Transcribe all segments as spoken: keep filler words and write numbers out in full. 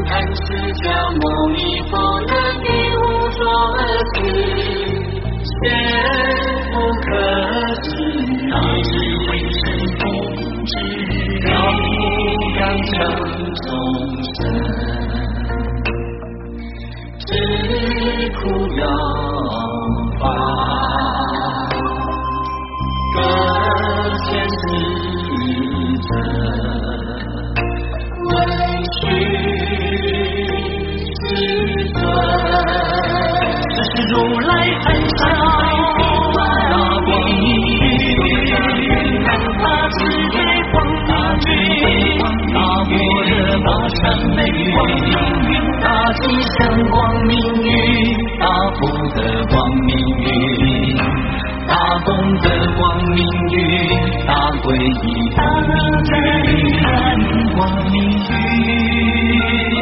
看释迦牟尼佛能于无所事，显不可思大智慧神通智了无量成众生，知苦了法，各显世者，问须世尊， 这是如来安详大光明，大智慧光明，大般若波罗蜜光明，大吉祥光明云，大福德光明云，大功德光明云，大皈依光明云，光明云。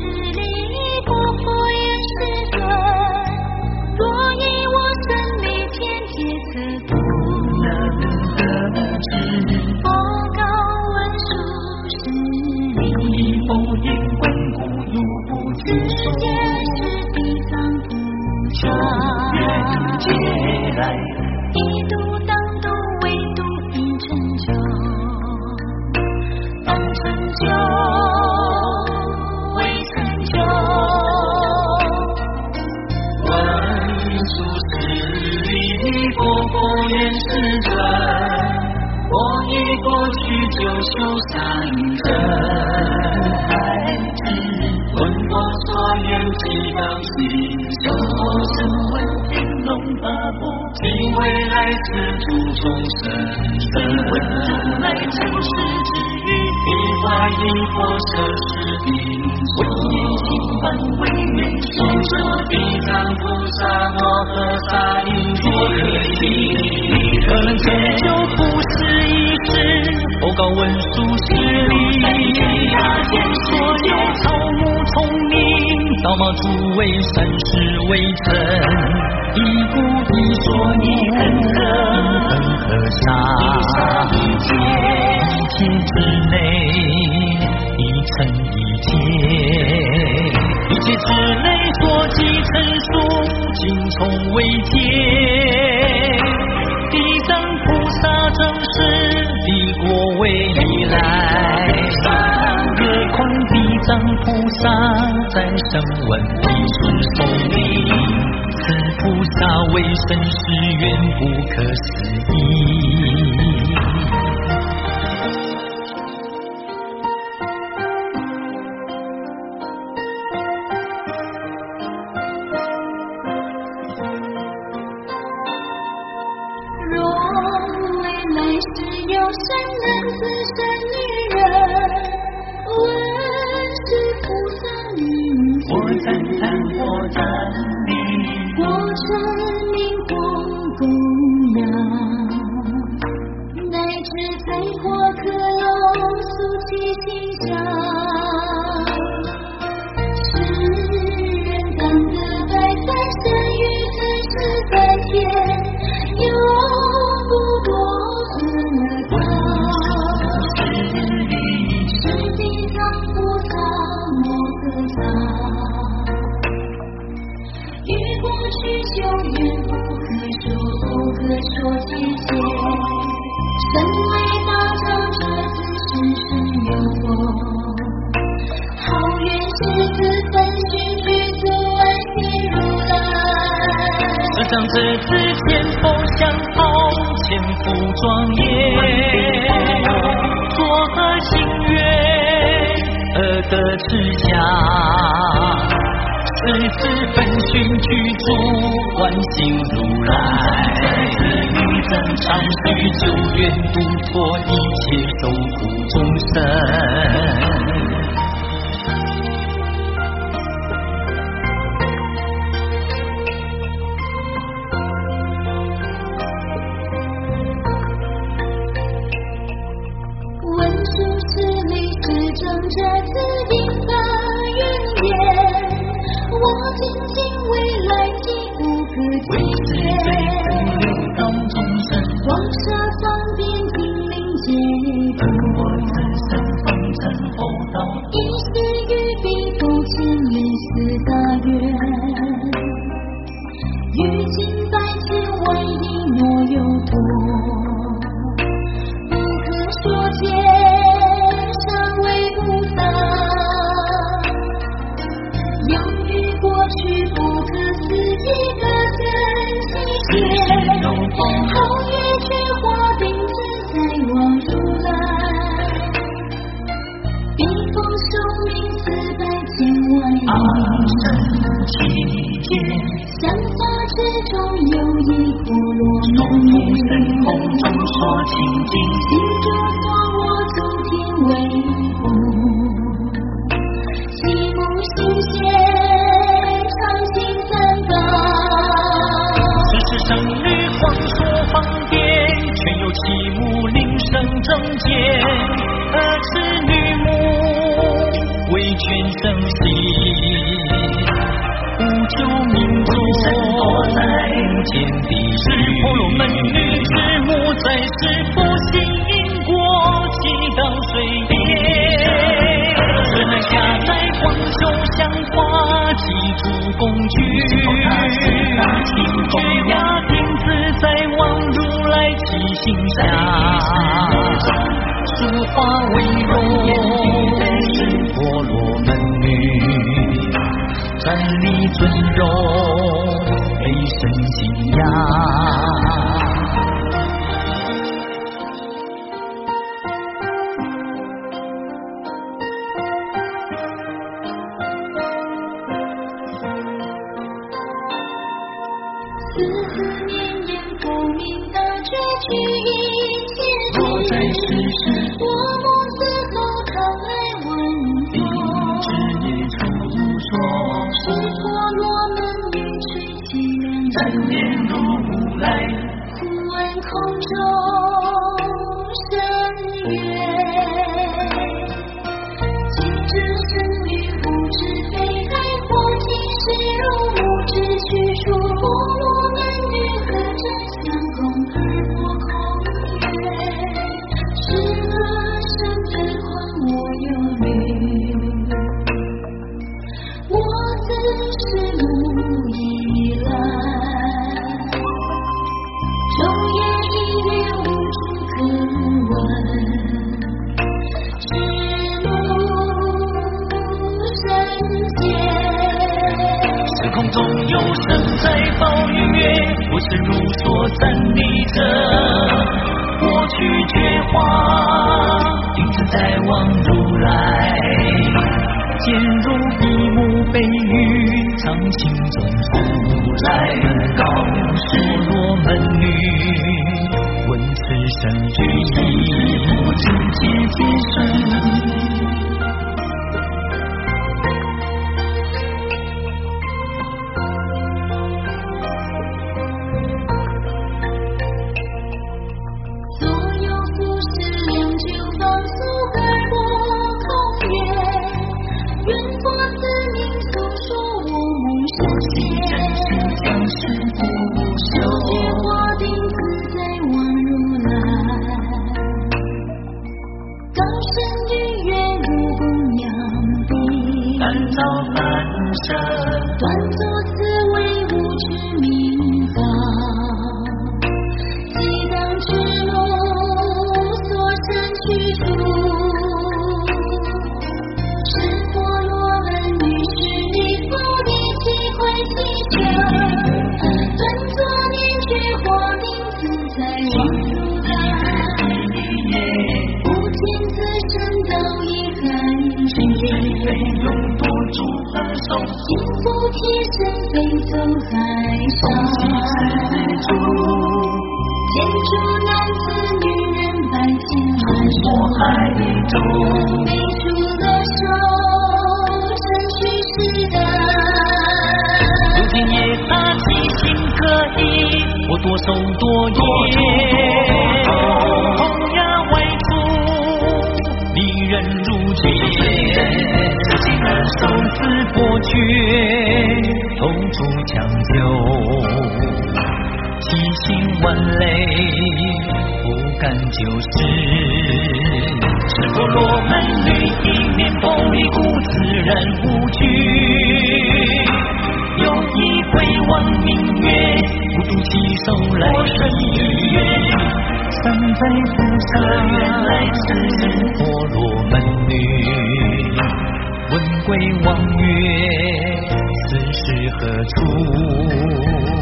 若以我生命劫来， 一度当都唯独一成就，当成就未成就。 文殊师利佛佛愿世尊，我已过去九修三真。闻我所愿即当行， 修佛声闻天龙八部， 今未来世诸众生， 听闻如来成事之语， 一花一佛摄施定闻言心观为愿所说地藏菩萨摩诃萨应作何意？ 可能成就不是一时，佛告文殊师利，所有草木丛林，道貌诸位善事未成，一步一说你恒河恒河沙，一切一切之内，一尘一切，一切之内所即成数，尽从为界。地藏菩萨正是敌国未以来，何况地藏菩萨在声闻必顺受力，此菩萨为生是远不可思议。 有善男子善女人，闻是菩萨名字， 我赞叹我赞美， 我称名或供养，乃至在过客龙诉其心香，世人当得百善生于此世三天，有不多修缘不可说，不可说其切。身为大长者，自是身有佛。好愿是自本须具足万行如来。 是长者自前锋相好，前夫庄严，作何心愿而得持下？是自本寻具足万行如来，女真常须救援度脱一切受苦众生。 文殊师利是正者自应发愿言，我今今未来即无可计限，道众生广设方便精灵解脱， 我自身方成佛道， 一心于彼不轻于四大愿，于今百千万亿莫有脱，不可说解尚为菩萨，有于过去不可思议的真心切，后月却化并自在望如来，彼风寿命四百千万亿， 生其间， 三法之中有一婆罗众门福身空中说清净， 心中所我诸天为护，其母心贤常行三宝， 只是生女光说方便，全有其母领生正见，而此女母为全生息，无救命中见地是婆罗门女之母，在世不信因果，即当随业，只能下来光修香花，祭诸工具，绝压记心下，书画为荣，是婆罗门女，站立尊荣，被神敬仰。 四四年年不明大觉去一切若在世时， 我母死后常来问我， 知也初说， 是婆罗门女垂泣两三年如无来， 忽闻空中声曰，今之神女不知悲哀，或今世如母之去处，婆罗门女何真相公而破空曰，是恶生之患我忧虑，我自是母以来，昼夜一夜无处可问，是母神仙。 时空中有神在报云月，我是如所站立着，过去觉化，定自在望如来，见如比目被喻，常心中如来告婆罗门女，闻此声句意，不知皆皆生。 所有富士良久方速而破空曰，愿佛子名诉说我母神仙， 将是不修结华定自在望如来，高声语曰如供养彼， 难造难舍， 端坐此为无知明法，即当知母所生去处，是婆罗门女是离佛地起会起身，端坐念觉华定自在望如来，不见自身道义寒绝， 用多助何手， 金不贴身飞走海上，见诸男子女人百千万我海中背出了手，身躯是的， 如今夜他即心可以，我多手多业，同样外出，离人如绝，自己而受自剥绝，痛楚强求，七心万累，不敢久视。是婆罗门女一面风一股自然无惧，有意回望明月，不渡其手来生语，三载菩萨原来是婆罗门女，问归望月，此是何处？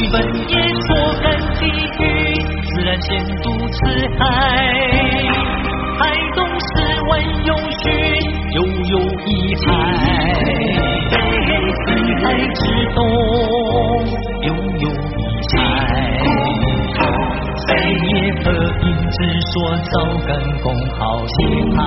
本也说干地狱，自然先渡此海。海东是万有序，悠悠一海。四海之东，悠悠一海。北野和平之说，早干公好气派。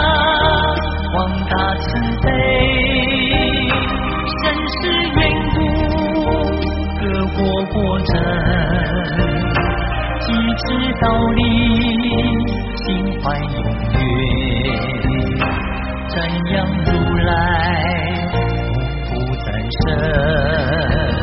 广大慈悲，身世缘故道理，心怀永远，瞻仰如来无不赞神。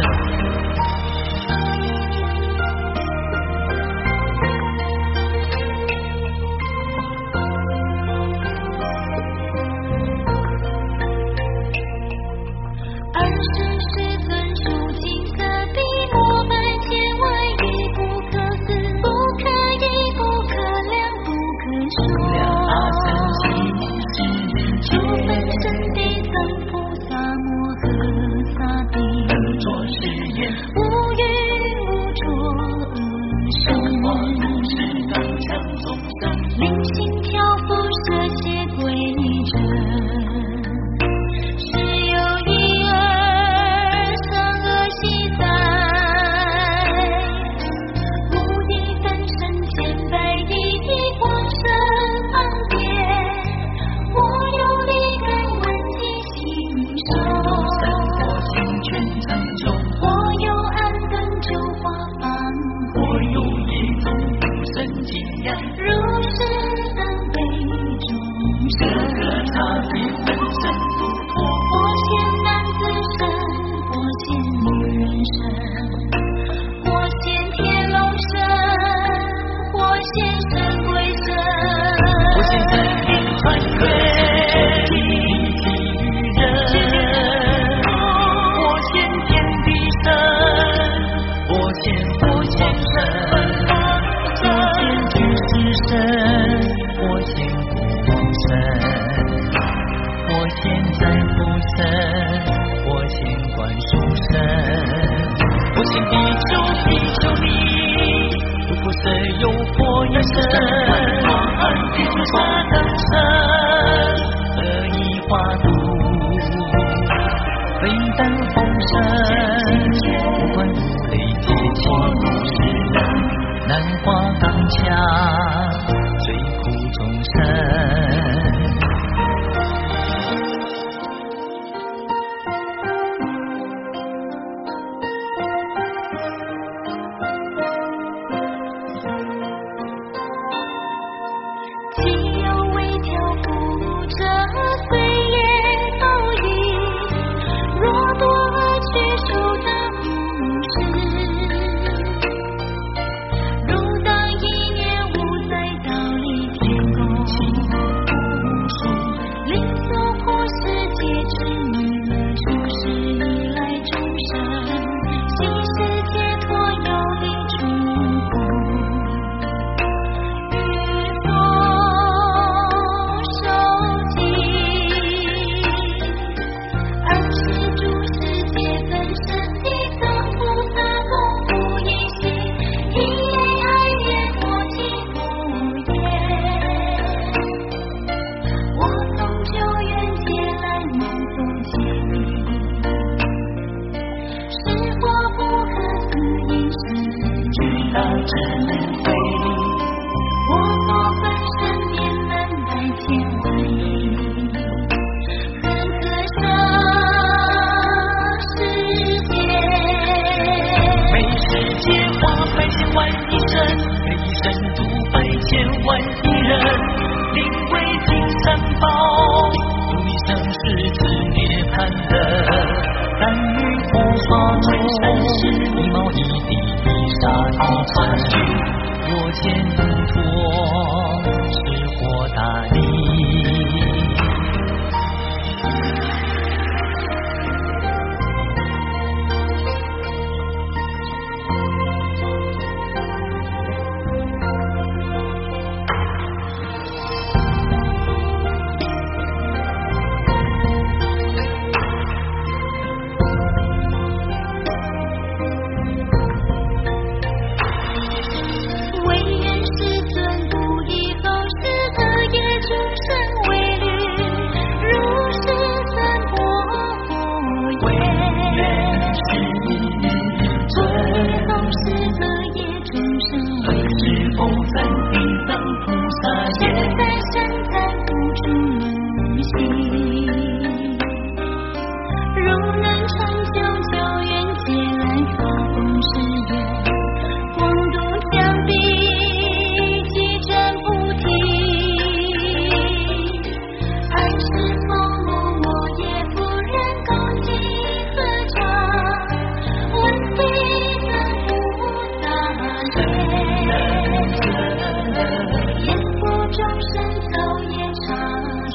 唯愿世尊不以后世可也住。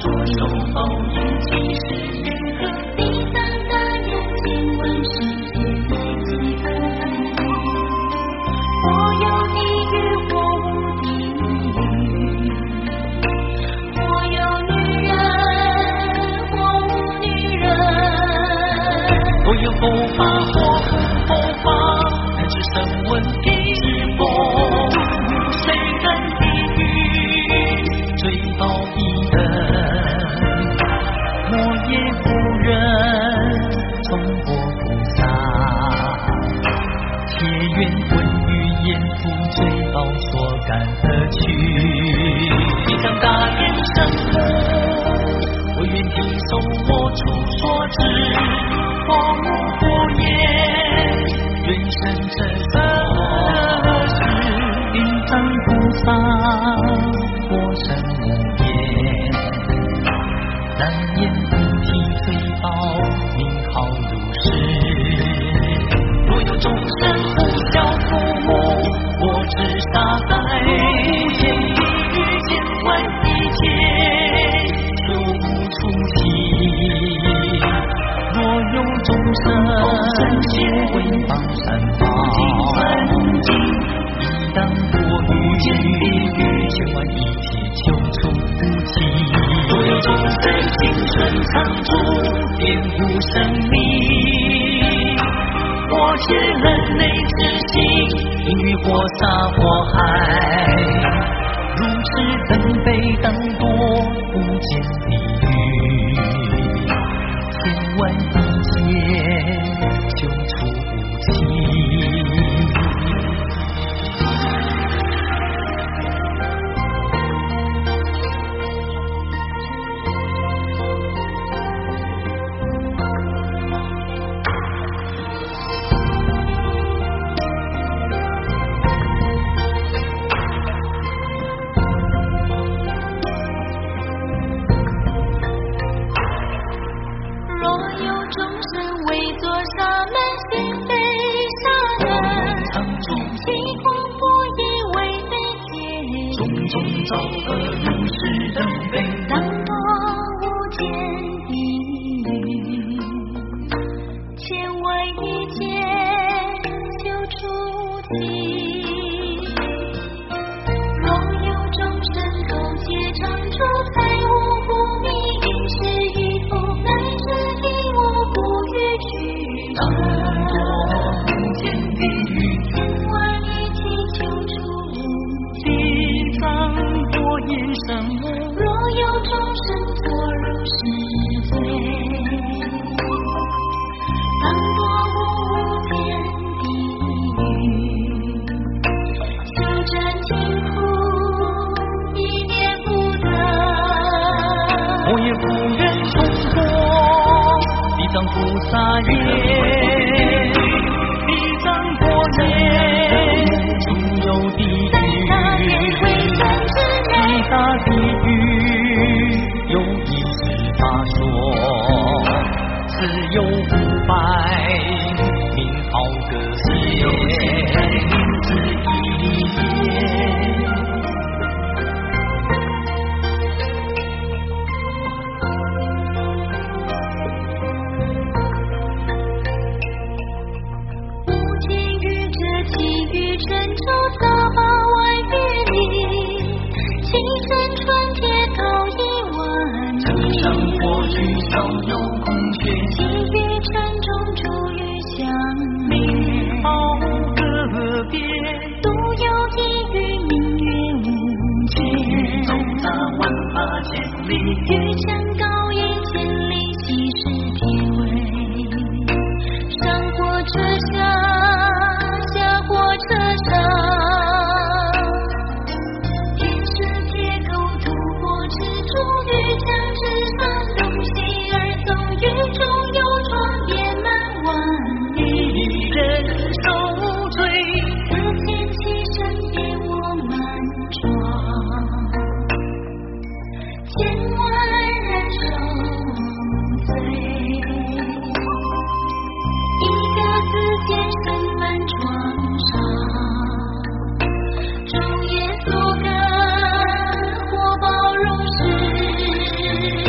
左手抱引七十年河， 第三大眼睛问世界在几分？我有地狱，我无地狱，我有女人，我无女人。 我有佛法，我无佛法，还是声闻地是佛，谁人地狱最高一等？我也不忍从佛菩萨，铁缘混于阎浮最高所感得去。地上大眼生母，我愿听受我处所知，我无佛言，愿生这何事？地藏菩萨，我生无言，难言菩提最高，名号如是。若有众生不孝父母，我只杀在无间地狱千万亿劫，休无出期。若有众生皆回放三宝，应当过于千万亿劫救出无期。若有众生青春常驻，玷污生命，我是人类之心，因于火沙火海，如此等悲当多无间地狱，千万亿劫救出无期。造恶如是等悲， 当多无间地狱，千万亿劫救出期。若有众生口皆常住，财无不迷，因是愚夫，乃至地我不欲去。 当多无间地狱， 千万亿劫救出地藏多言声母， 若有众生作如是罪，当多无间地狱，修真净土，一念不得。 我也不愿重播地藏菩萨言，地藏佛言，诸有地狱，地大地狱有一十法说，自有五百名号个些，名字一页。 无尽宇宙，其余春秋撒八万余里，青山川铁高一万里。 城上火炬少有空缺， 其余城中诸余相名号个别， 独有地狱名曰无间。 走达万八千里， 玉山高烟千里，西施铁尾。上火车下，下火车上。天是铁钩，土火之中，玉墙之上，东西而走，狱中有窗，遍满万里。 人受罪， 自见其身，别我满床。千万人受罪，一个字见身满床上，昼夜所感，火爆如是。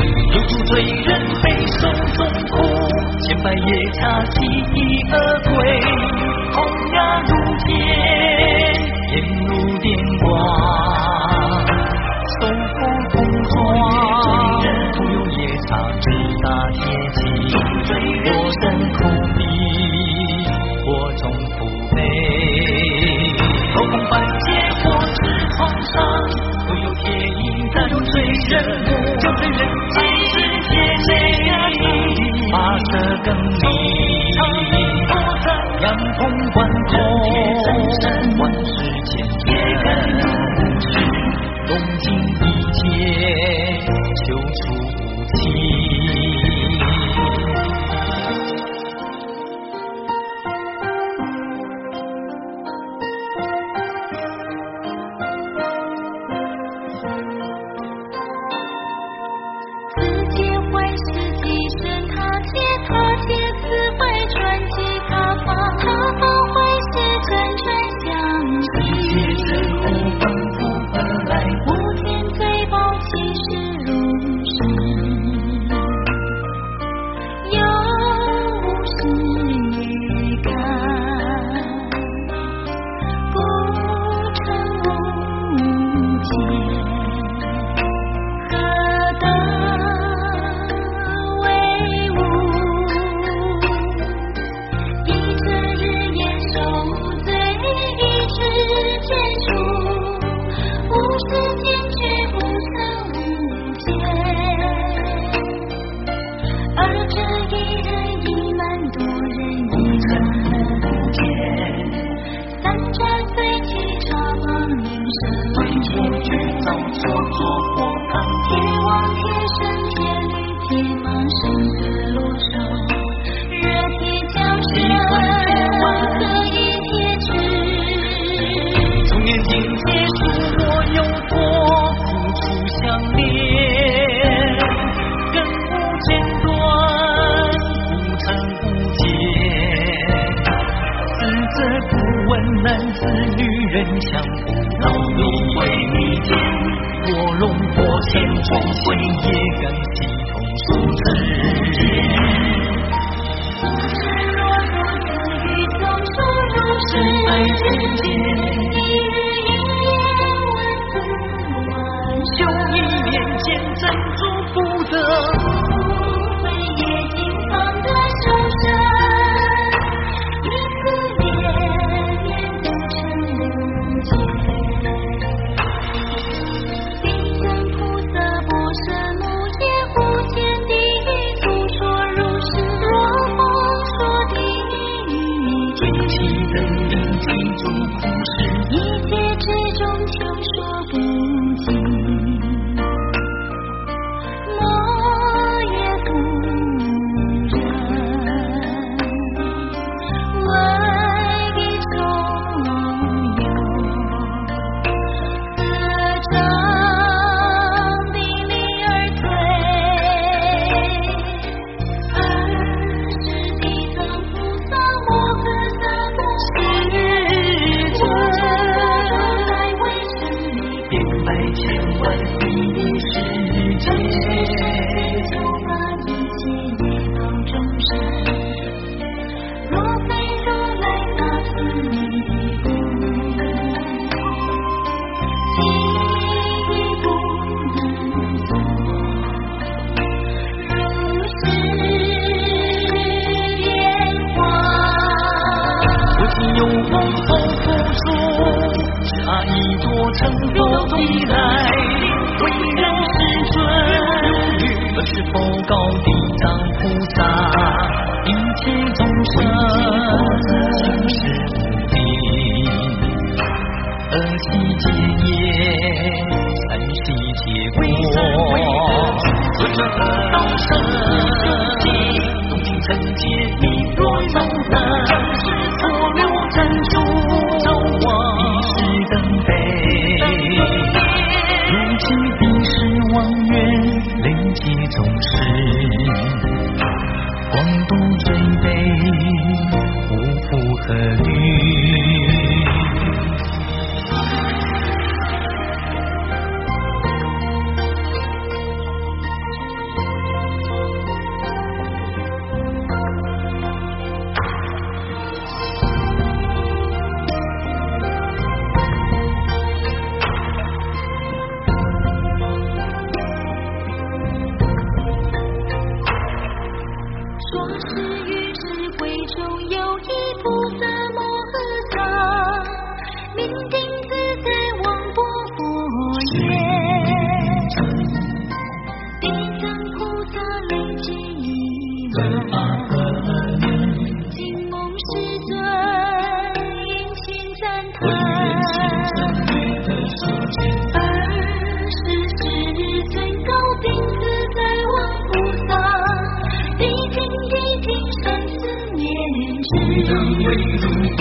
人背手中苦，千百夜叉弃义而归，红崖如剑，沿路电光，手扶空窗，徒有夜叉直打铁骑，我身苦逼，我中腹背，后空半截我直创伤，唯有铁影在追人目，就追人几世铁内，马车更离，阳风观空，万世千人，动尽一切，求出无期。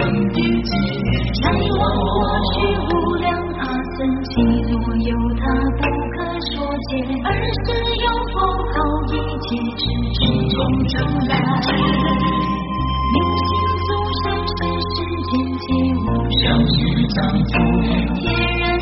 问一解。 来往过去无量阿僧祇，若有他不可说解，而是有佛号一切之之中如来。明心足善是世间皆无小须藏处， 皆然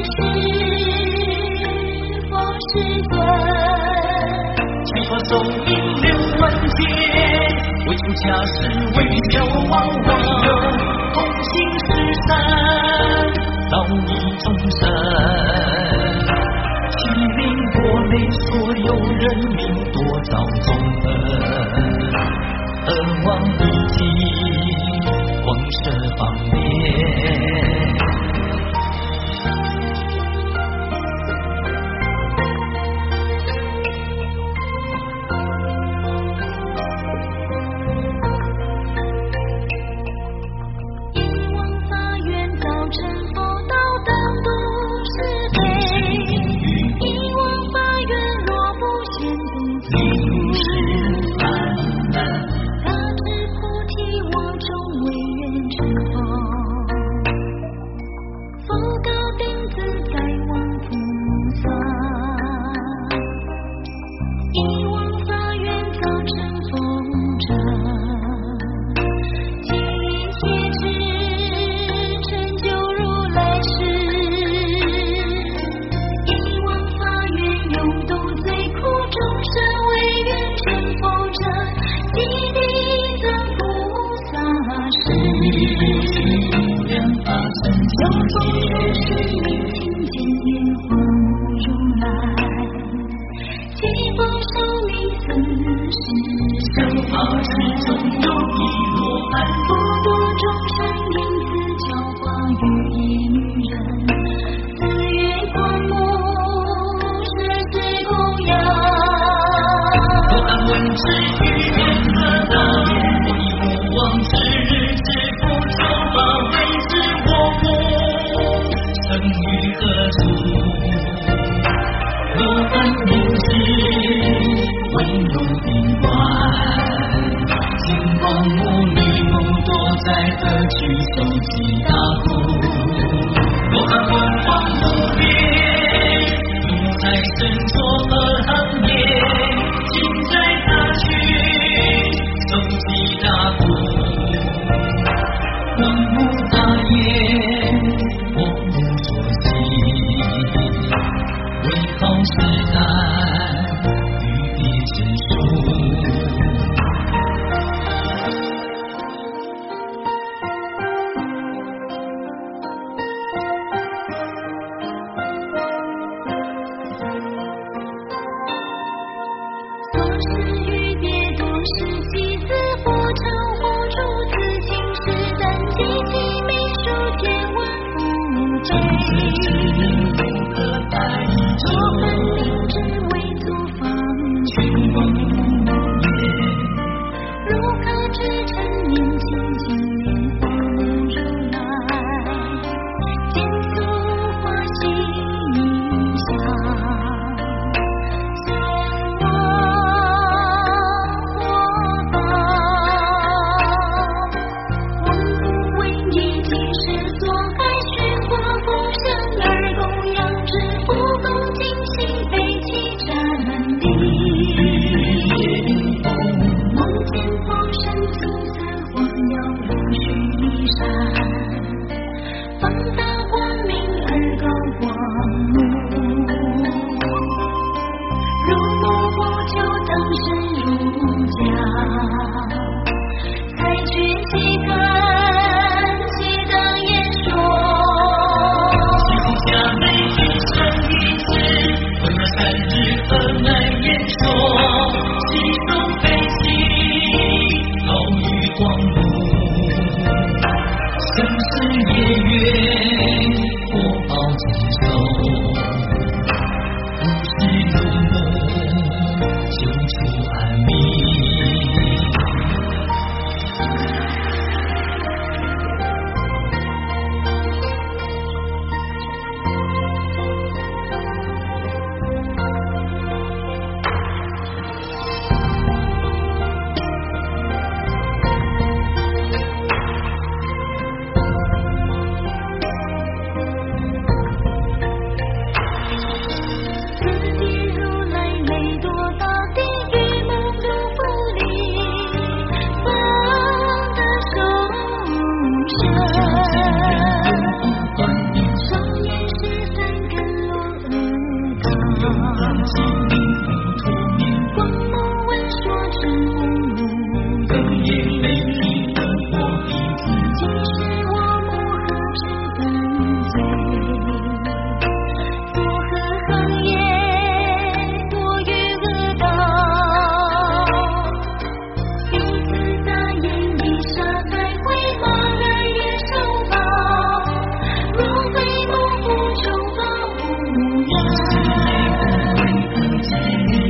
是佛世尊。 七佛寿命六万劫，为出家时为救亡亡，同行十善，道益众生。其名国内所有人民多造众恩，恩往一起，广设方便。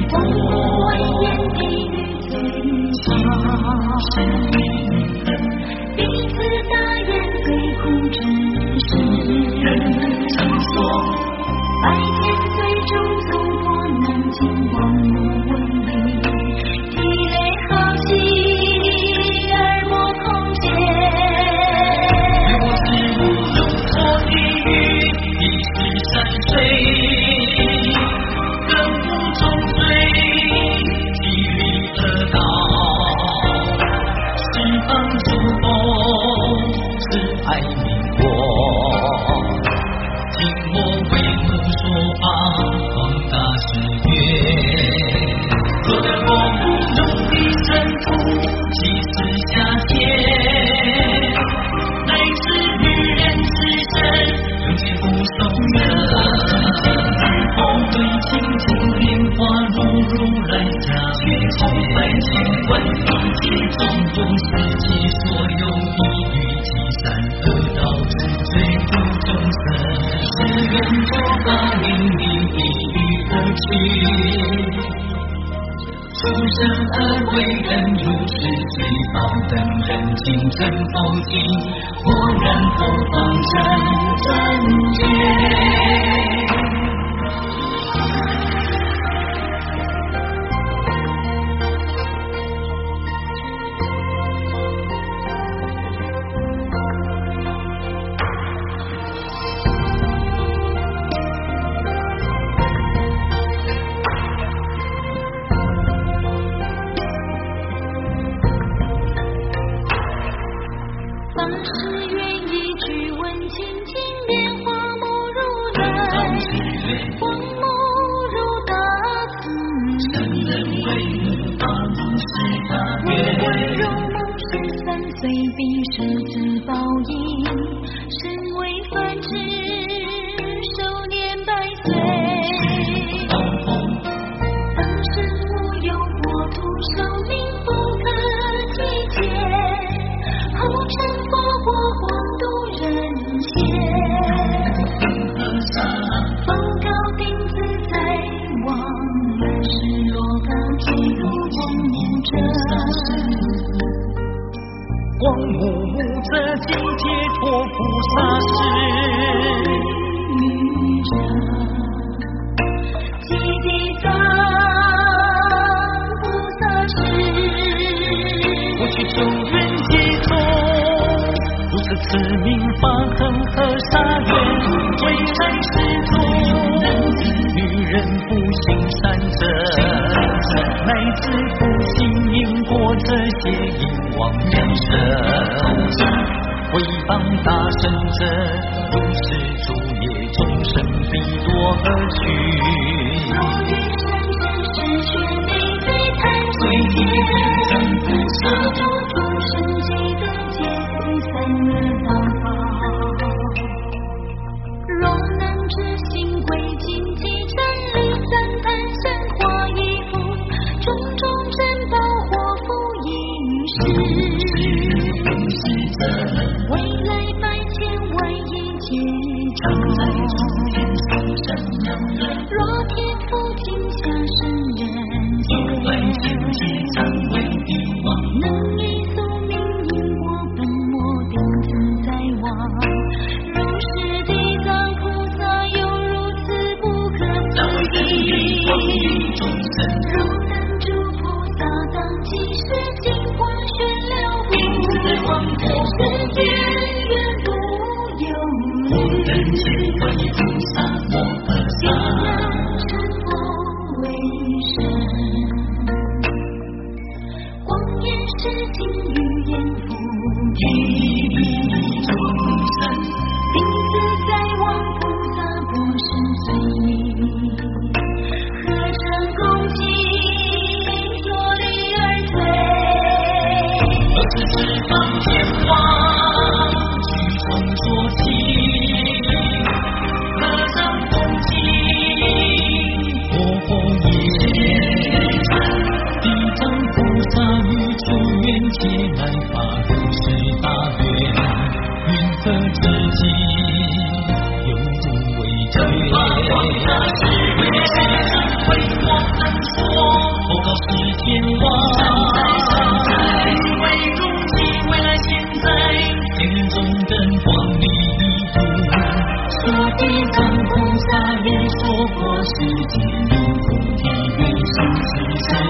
若天父停下世人。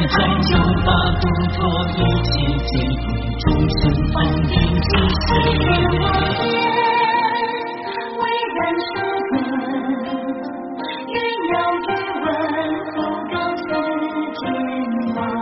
在就把不脱一切皆归众生方便之身。 巍然生根，云摇玉问，复告四天王。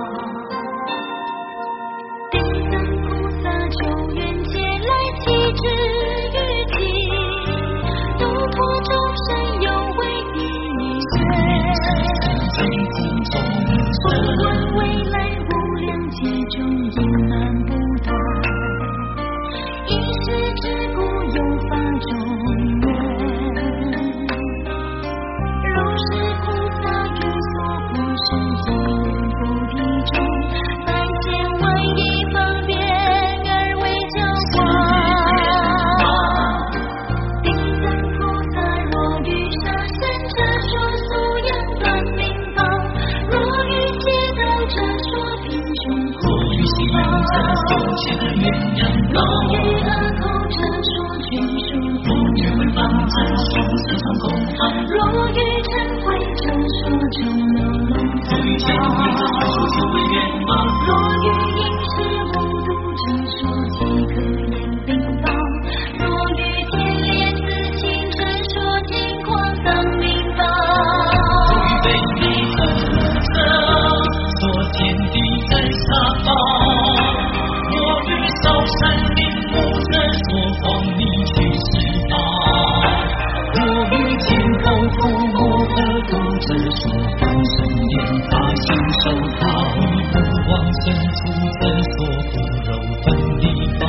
顶僧菩萨求愿解来启智于己，度脱众生有为一生。不论未来无量劫中因难不断，一时之故有法中缘。如是菩萨于所不是尽菩提中，百千万亿方便而为教化。顶僧菩萨若于杀生者说素养断明报，若于解脱者说贫穷苦心者所切的鸳鸯道， 若于恶口者说眷属不若为方者说生常空方， 若于嗔恚者说中流龙若于见慧者说求为愿望， 若于饮食无度者说即可言并报，若于天莲自亲者说尽狂当明报， 若于非礼护者说天地在萨宝，若于少山林木者说光明去世道，若于天口父母和度者说放生莲法心受道，不往生处者说不柔分离道。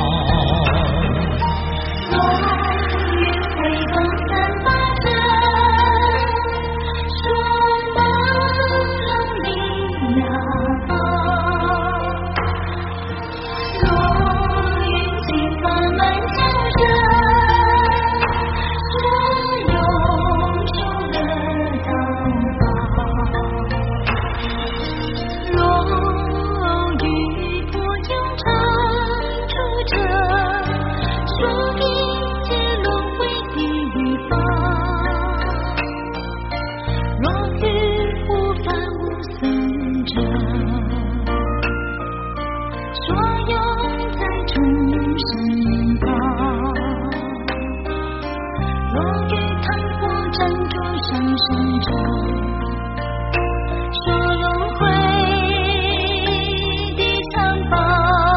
若于回光三八者说马龙明那报，若于金法满教者说永受乐道报，若于不用常住者说并皆沦为地狱报，若于无凡无僧者说永在众生报，若于贪火占住上升者说轮回地藏报，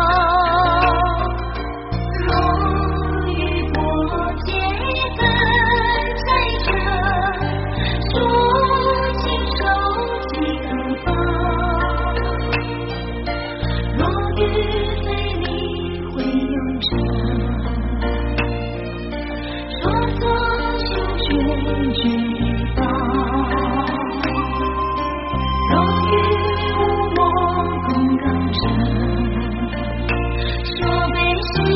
若于波劫分财者说尽受即可报，若于非理会有者说作修学具报，若于无我公告者说被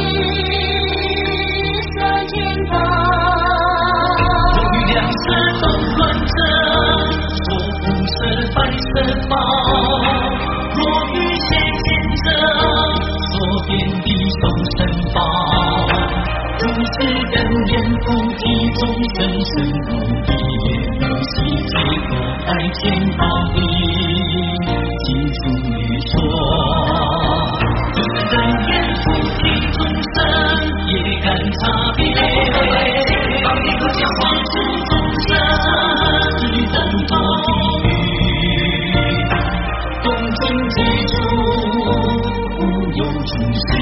世所见报， 若于两色动乱者说不是白色报，若于显现者说遍地众生报，如是根源菩提众生生不离，如是解脱百千宝力尽处于说，根源菩提众生也敢差别，宝力各将黄土众生一等多地狱，恭敬记住无有众生